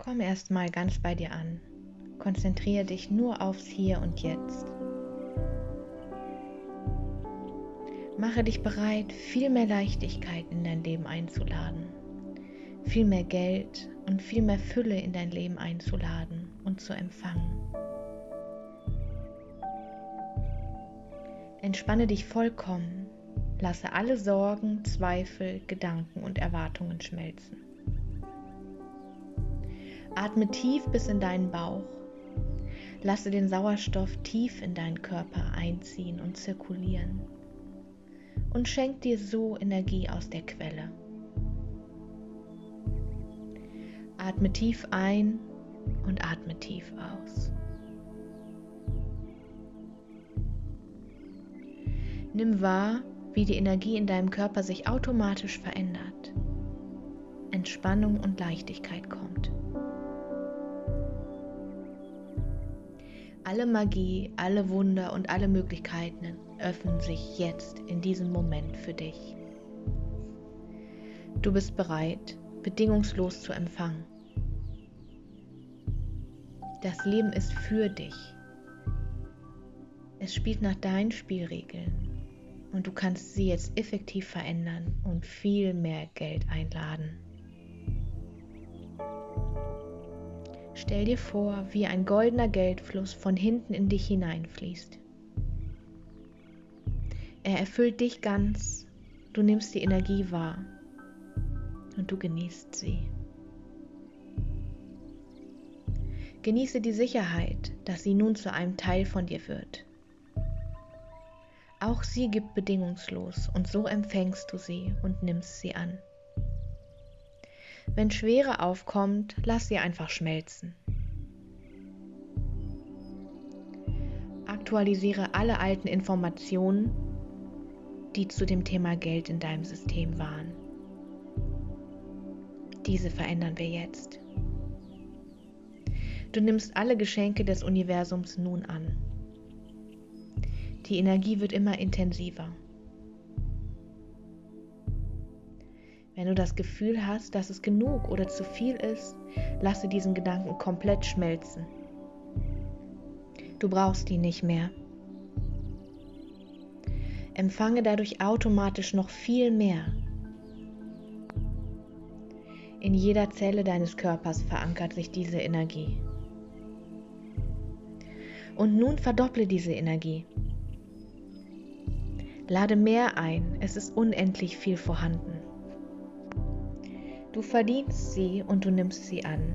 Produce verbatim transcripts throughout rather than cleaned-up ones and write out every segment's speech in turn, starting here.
Komm erst mal ganz bei dir an. Konzentriere dich nur aufs Hier und Jetzt. Mache dich bereit, viel mehr Leichtigkeit in dein Leben einzuladen, viel mehr Geld und viel mehr Fülle in dein Leben einzuladen und zu empfangen. Entspanne dich vollkommen, lasse alle Sorgen, Zweifel, Gedanken und Erwartungen schmelzen. Atme tief bis in deinen Bauch, lasse den Sauerstoff tief in deinen Körper einziehen und zirkulieren und schenk dir so Energie aus der Quelle. Atme tief ein und atme tief aus. Nimm wahr, wie die Energie in deinem Körper sich automatisch verändert. Entspannung und Leichtigkeit kommt. Alle Magie, alle Wunder und alle Möglichkeiten öffnen sich jetzt in diesem Moment für dich. Du bist bereit, bedingungslos zu empfangen. Das Leben ist für dich. Es spielt nach deinen Spielregeln und du kannst sie jetzt effektiv verändern und viel mehr Geld einladen. Stell dir vor, wie ein goldener Geldfluss von hinten in dich hineinfließt. Er erfüllt dich ganz, du nimmst die Energie wahr und du genießt sie. Genieße die Sicherheit, dass sie nun zu einem Teil von dir wird. Auch sie gibt bedingungslos und so empfängst du sie und nimmst sie an. Wenn Schwere aufkommt, lass sie einfach schmelzen. Aktualisiere alle alten Informationen, die zu dem Thema Geld in deinem System waren. Diese verändern wir jetzt. Du nimmst alle Geschenke des Universums nun an. Die Energie wird immer intensiver. Wenn du das Gefühl hast, dass es genug oder zu viel ist, lasse diesen Gedanken komplett schmelzen. Du brauchst ihn nicht mehr. Empfange dadurch automatisch noch viel mehr. In jeder Zelle deines Körpers verankert sich diese Energie. Und nun verdopple diese Energie. Lade mehr ein, es ist unendlich viel vorhanden. Du verdienst sie und du nimmst sie an.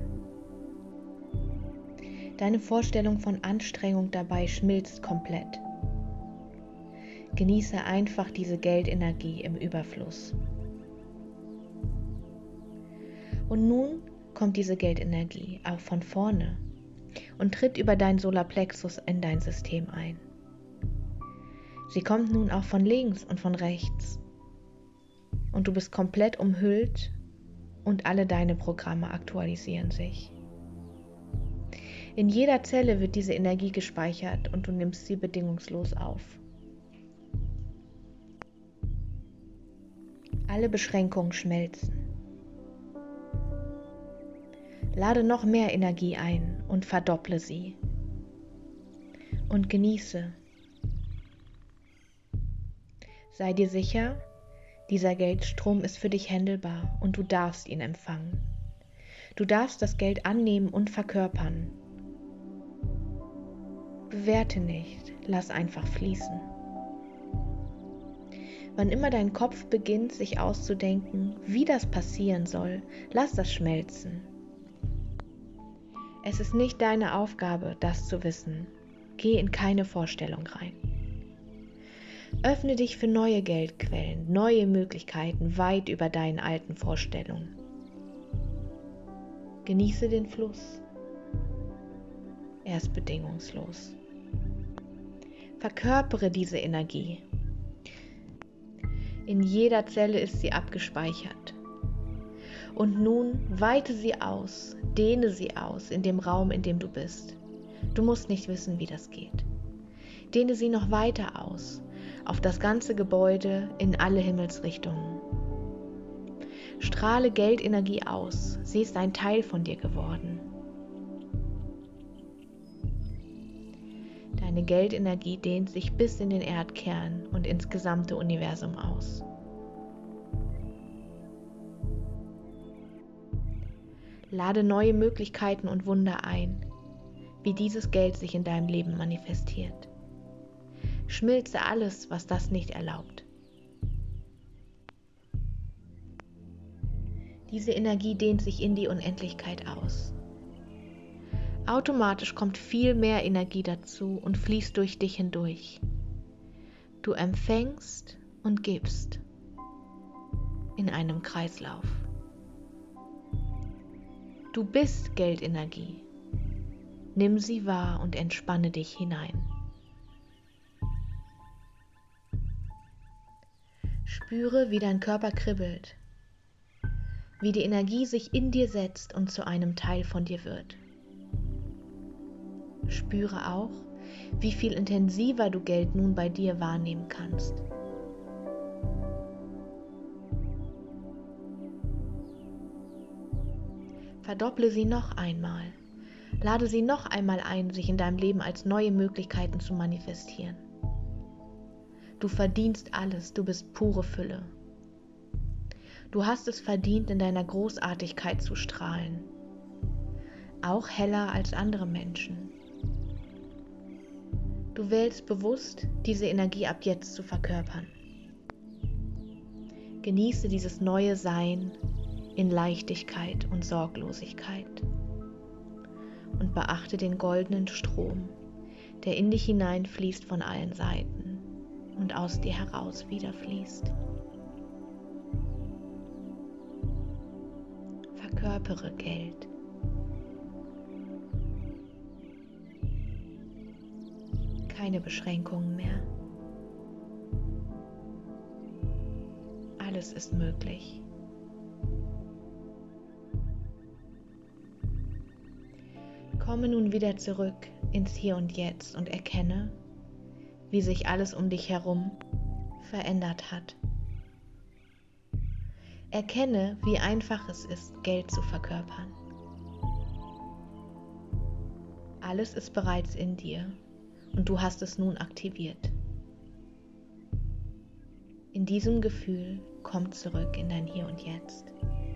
Deine Vorstellung von Anstrengung dabei schmilzt komplett. Genieße einfach diese Geldenergie im Überfluss. Und nun kommt diese Geldenergie auch von vorne und tritt über deinen Solarplexus in dein System ein. Sie kommt nun auch von links und von rechts. Und du bist komplett umhüllt und alle deine Programme aktualisieren sich. In jeder Zelle wird diese Energie gespeichert und du nimmst sie bedingungslos auf. Alle Beschränkungen schmelzen. Lade noch mehr Energie ein und verdopple sie. Und genieße. Sei dir sicher, dieser Geldstrom ist für dich händelbar und du darfst ihn empfangen. Du darfst das Geld annehmen und verkörpern. Bewerte nicht, lass einfach fließen. Wann immer dein Kopf beginnt, sich auszudenken, wie das passieren soll, lass das schmelzen. Es ist nicht deine Aufgabe, das zu wissen. Geh in keine Vorstellung rein. Öffne dich für neue Geldquellen, neue Möglichkeiten weit über deinen alten Vorstellungen. Genieße den Fluss. Er ist bedingungslos. Verkörpere diese Energie. In jeder Zelle ist sie abgespeichert. Und nun weite sie aus, dehne sie aus in dem Raum, in dem du bist. Du musst nicht wissen, wie das geht. Dehne sie noch weiter aus, auf das ganze Gebäude, in alle Himmelsrichtungen. Strahle Geldenergie aus, sie ist ein Teil von dir geworden. Deine Geldenergie dehnt sich bis in den Erdkern und ins gesamte Universum aus. Lade neue Möglichkeiten und Wunder ein, wie dieses Geld sich in deinem Leben manifestiert. Schmilze alles, was das nicht erlaubt. Diese Energie dehnt sich in die Unendlichkeit aus. Automatisch kommt viel mehr Energie dazu und fließt durch dich hindurch. Du empfängst und gibst in einem Kreislauf. Du bist Geldenergie. Nimm sie wahr und entspanne dich hinein. Spüre, wie dein Körper kribbelt, wie die Energie sich in dir setzt und zu einem Teil von dir wird. Spüre auch, wie viel intensiver du Geld nun bei dir wahrnehmen kannst. Verdopple sie noch einmal. Lade sie noch einmal ein, sich in deinem Leben als neue Möglichkeiten zu manifestieren. Du verdienst alles, du bist pure Fülle. Du hast es verdient, in deiner Großartigkeit zu strahlen. Auch heller als andere Menschen. Du wählst bewusst, diese Energie ab jetzt zu verkörpern. Genieße dieses neue Sein in Leichtigkeit und Sorglosigkeit. Und beachte den goldenen Strom, der in dich hineinfließt von allen Seiten und aus dir heraus wieder fließt. Verkörpere Geld. Keine Beschränkungen mehr. Alles ist möglich. Komme nun wieder zurück ins Hier und Jetzt und erkenne, wie sich alles um dich herum verändert hat. Erkenne, wie einfach es ist, Geld zu verkörpern. Alles ist bereits in dir und du hast es nun aktiviert. In diesem Gefühl komm zurück in dein Hier und Jetzt.